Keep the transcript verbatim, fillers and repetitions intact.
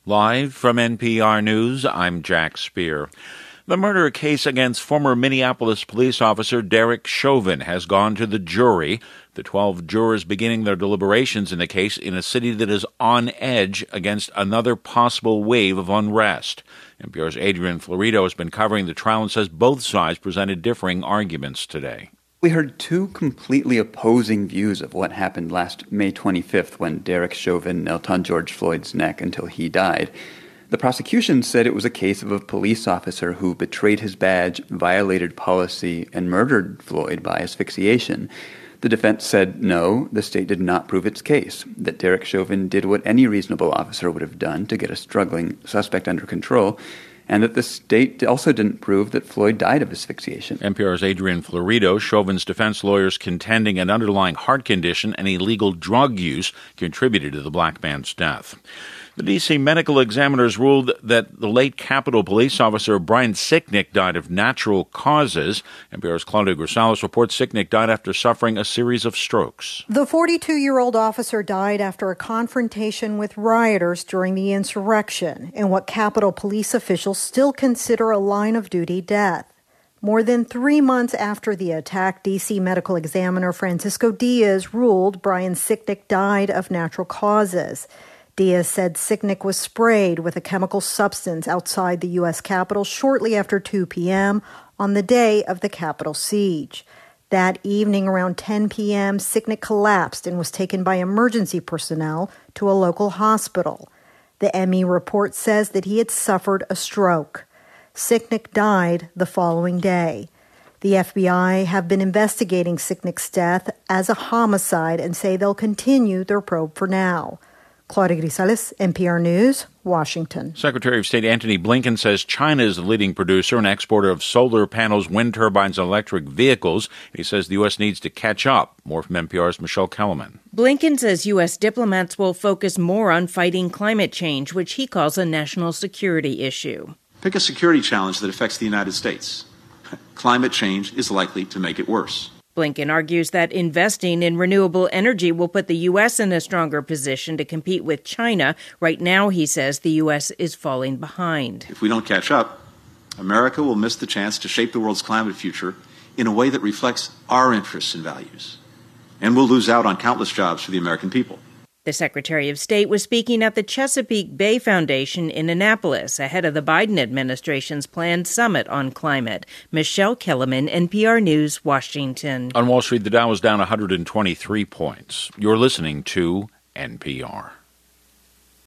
Live from N P R News, I'm Jack Speer. The murder case against former Minneapolis police officer Derek Chauvin has gone to the jury. The twelve jurors beginning their deliberations in the case in a city that is on edge against another possible wave of unrest. N P R's Adrian Florido has been covering the trial and says both sides presented differing arguments today. We heard two completely opposing views of what happened last May twenty-fifth when Derek Chauvin knelt on George Floyd's neck until he died. The prosecution said it was a case of a police officer who betrayed his badge, violated policy, and murdered Floyd by asphyxiation. The defense said no, the state did not prove its case, that Derek Chauvin did what any reasonable officer would have done to get a struggling suspect under control, and that the state also didn't prove that Floyd died of asphyxiation. N P R's Adrian Florido. Chauvin's defense lawyers contending an underlying heart condition and illegal drug use contributed to the black man's death. The D C medical examiners ruled that the late Capitol Police officer Brian Sicknick died of natural causes. N P R's Claudia Grisales reports Sicknick died after suffering a series of strokes. The forty-two-year-old officer died after a confrontation with rioters during the insurrection in what Capitol Police officials still consider a line-of-duty death. More than three months after the attack, D C medical examiner Francisco Diaz ruled Brian Sicknick died of natural causes. Diaz said Sicknick was sprayed with a chemical substance outside the U S Capitol shortly after two p.m. on the day of the Capitol siege. That evening around ten p.m., Sicknick collapsed and was taken by emergency personnel to a local hospital. The M E report says that he had suffered a stroke. Sicknick died the following day. The F B I have been investigating Sicknick's death as a homicide and say they'll continue their probe for now. Claudia Grisales, N P R News, Washington. Secretary of State Antony Blinken says China is the leading producer and exporter of solar panels, wind turbines, and electric vehicles. He says the U S needs to catch up. More from N P R's Michelle Kellerman. Blinken says U S diplomats will focus more on fighting climate change, which he calls a national security issue. Pick a security challenge that affects the United States. Climate change is likely to make it worse. Blinken argues that investing in renewable energy will put the U S in a stronger position to compete with China. Right now, he says, the U S is falling behind. If we don't catch up, America will miss the chance to shape the world's climate future in a way that reflects our interests and values. And we'll lose out on countless jobs for the American people. The Secretary of State was speaking at the Chesapeake Bay Foundation in Annapolis ahead of the Biden administration's planned summit on climate. Michelle Kellerman, N P R News, Washington. On Wall Street, the Dow was down one hundred twenty-three points. You're listening to N P R.